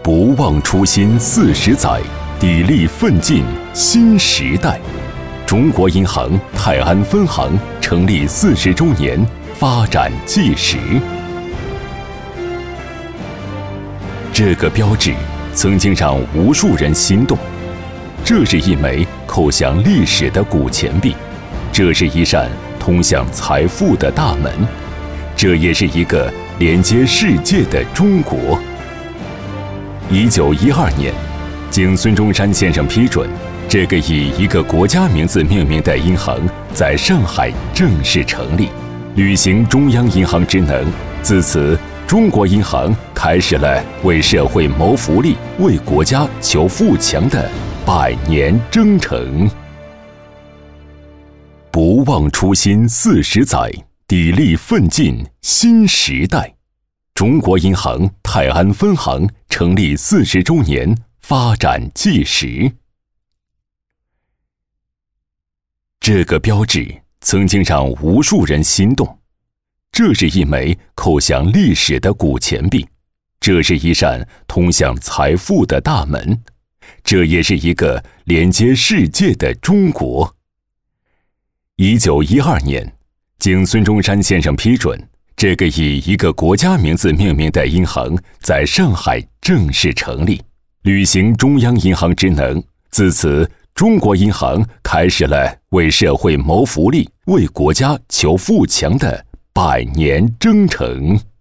不忘初心40载，砥砺奋进新时代。中国银行泰安分行成立40周年发展纪实。这个标志曾经让无数人心动。这是一枚扣响历史的古钱币，这是一扇通向财富的大门，这也是一个连接世界的中国。1912年，经孙中山先生批准，这个以一个国家名字命名的银行在上海正式成立，履行中央银行职能。自此，中国银行开始了为社会谋福利、为国家求富强的100年征程。不忘初心40载，砥砺奋进新时代。中国银行泰安分行成立40周年发展纪实。这个标志曾经让无数人心动。这是一枚扣响历史的古钱币，这是一扇通向财富的大门，这也是一个连接世界的中国。1912年，经孙中山先生批准，这个以一个国家名字命名的银行在上海正式成立，履行中央银行职能。自此，中国银行开始了为社会谋福利、为国家求富强的100年征程。